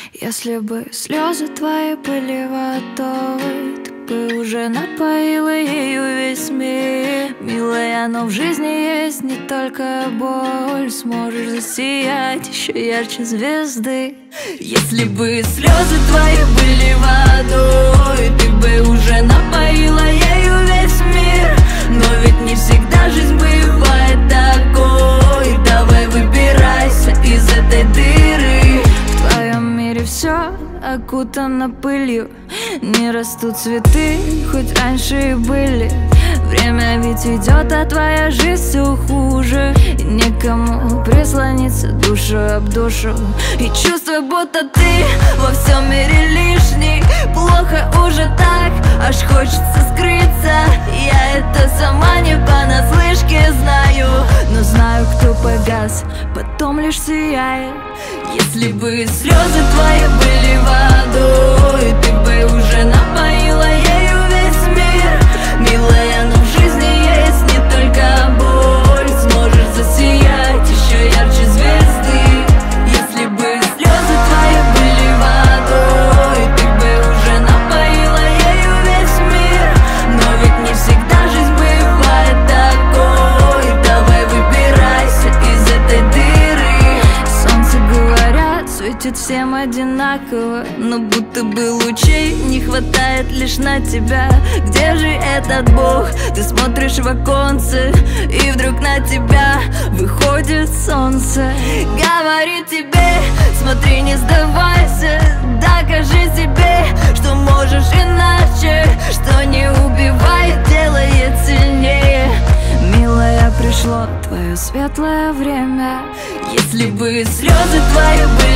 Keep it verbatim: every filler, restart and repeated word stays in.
Если бы слезы твои были водой, ты бы уже напоила ею весь мир. Милая, но в жизни есть не только боль. Сможешь засиять еще ярче звезды. Если бы слезы твои были водой, ты бы уже напоила ею весь мир. Но ведь не всегда жизнь бывает такой. Давай выбирайся из этой дыры. В твоем мире все окутано пылью, не растут цветы, хоть раньше и были. Время ведь идет, а твоя жизнь все хуже. И некому прислониться душу об душу. И чувство, будто ты во всем мире лишний. Плохо уже так, аж хочется скрыться. Я это сама не понаслышке знаю, но знаю, кто погас, потом лишь сияет. Если бы слезы твои были водой, ты бы уже напоила ею весь мир. Милая, но в жизни есть не только боль. Сможешь засиять еще ярче звезды. Если бы слезы твои были водой, ты бы уже напоила ею весь мир. Но ведь не всегда жизнь бывает такой. Давай выбирайся из этой дыры. Солнце, говорят, светит всем одинаково, но будто бы лучей не хватает лишь на тебя. Где же этот Бог? Ты смотришь в оконце, и вдруг на тебя выходит солнце. Говорит тебе, смотри, не сдавайся. Докажи себе, что можешь иначе. Что не убивает, делает сильнее. Милая, пришло твое светлое время. Если бы слезы твои были